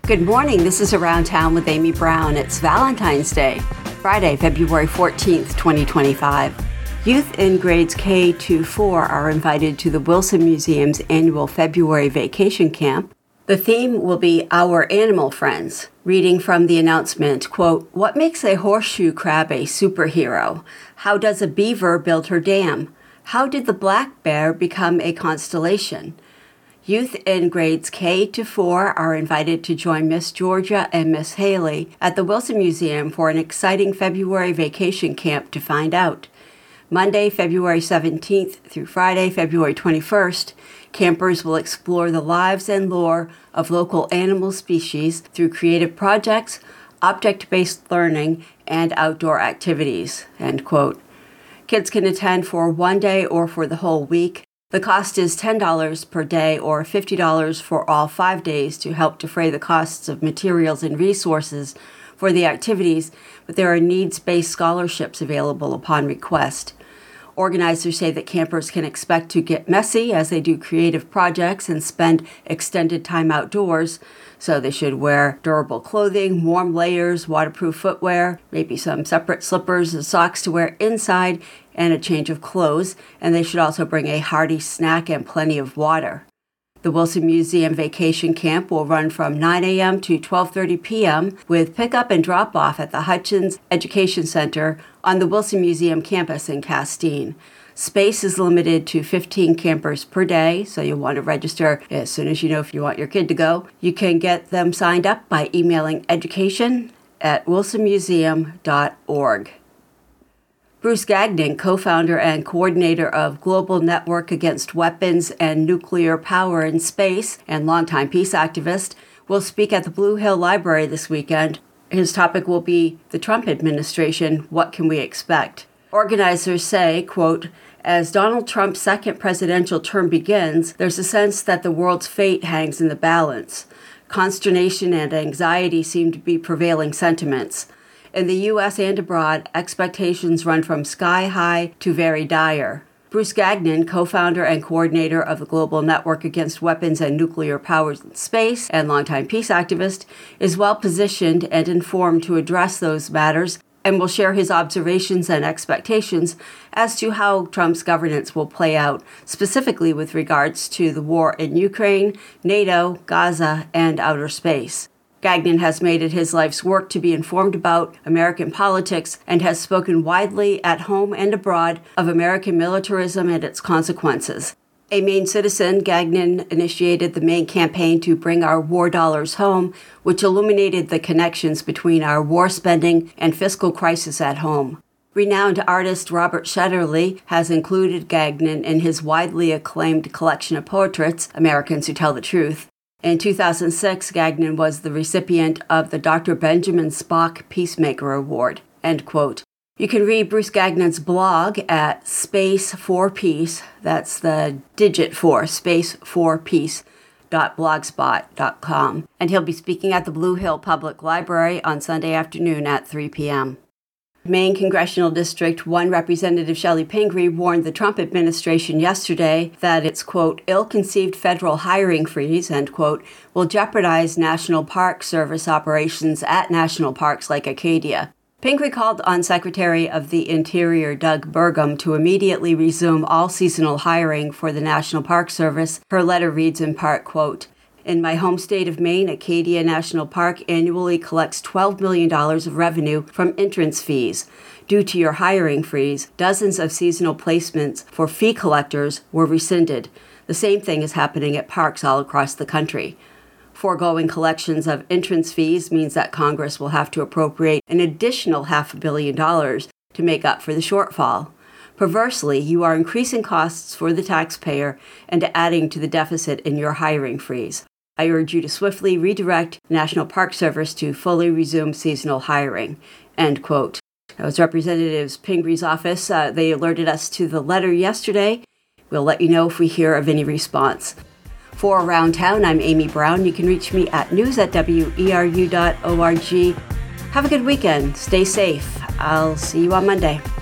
Good morning. This is Around Town with Amy Brown. It's Valentine's Day, Friday, February 14th, 2025. Youth in grades K to 4 are invited to the Wilson Museum's annual February vacation camp. The theme will be Our Animal Friends. Reading from the announcement, quote, "What makes a horseshoe crab a superhero? How does a beaver build her dam? How did the black bear become a constellation?" Youth in grades K to 4 are invited to join Miss Georgia and Miss Haley at the Wilson Museum for an exciting February vacation camp to find out. Monday, February 17th through Friday, February 21st, campers will explore the lives and lore of local animal species through creative projects, object-based learning, and outdoor activities, end quote. Kids can attend for one day or for the whole week. The cost is $10 per day or $50 for all 5 days to help defray the costs of materials and resources for the activities, but there are needs-based scholarships available upon request. Organizers say that campers can expect to get messy as they do creative projects and spend extended time outdoors, so they should wear durable clothing, warm layers, waterproof footwear, maybe some separate slippers and socks to wear inside, and a change of clothes, and they should also bring a hearty snack and plenty of water. The Wilson Museum Vacation Camp will run from 9 a.m. to 12:30 p.m. with pickup and drop-off at the Hutchins Education Center on the Wilson Museum campus in Castine. Space is limited to 15 campers per day, so you'll want to register as soon as you know if you want your kid to go. You can get them signed up by emailing education@wilsonmuseum.org. Bruce Gagnon, co-founder and coordinator of Global Network Against Weapons and Nuclear Power in Space and longtime peace activist, will speak at the Blue Hill Library this weekend. His topic will be the Trump administration, what can we expect? Organizers say, quote, "As Donald Trump's second presidential term begins, there's a sense that the world's fate hangs in the balance. Consternation and anxiety seem to be prevailing sentiments. In the U.S. and abroad, expectations run from sky high to very dire." Bruce Gagnon, co-founder and coordinator of the Global Network Against Weapons and Nuclear Power in Space and longtime peace activist, is well positioned and informed to address those matters and will share his observations and expectations as to how Trump's governance will play out, specifically with regards to the war in Ukraine, NATO, Gaza, and outer space. Gagnon has made it his life's work to be informed about American politics and has spoken widely at home and abroad of American militarism and its consequences. A Maine citizen, Gagnon initiated the Maine campaign to bring our war dollars home, which illuminated the connections between our war spending and fiscal crisis at home. Renowned artist Robert Shetterly has included Gagnon in his widely acclaimed collection of portraits, Americans Who Tell the Truth. In 2006, Gagnon was the recipient of the Dr. Benjamin Spock Peacemaker Award, end quote. You can read Bruce Gagnon's blog at Space for Peace, that's the digit 4, space4peace.blogspot.com. And he'll be speaking at the Blue Hill Public Library on Sunday afternoon at 3 p.m. Maine Congressional District 1 Representative Shelley Pingree warned the Trump administration yesterday that its, quote, ill-conceived federal hiring freeze, end quote, will jeopardize National Park Service operations at national parks like Acadia. Pingree called on Secretary of the Interior Doug Burgum to immediately resume all seasonal hiring for the National Park Service. Her letter reads in part, quote, "In my home state of Maine, Acadia National Park annually collects $12 million of revenue from entrance fees. Due to your hiring freeze, dozens of seasonal placements for fee collectors were rescinded. The same thing is happening at parks all across the country. Foregoing collections of entrance fees means that Congress will have to appropriate an additional $500 million to make up for the shortfall. Perversely, you are increasing costs for the taxpayer and adding to the deficit in your hiring freeze. I urge you to swiftly redirect National Park Service to fully resume seasonal hiring," end quote. That was Representative Pingree's office. They alerted us to the letter yesterday. We'll let you know if we hear of any response. For Around Town, I'm Amy Brown. You can reach me at news@weru.org. Have a good weekend. Stay safe. I'll see you on Monday.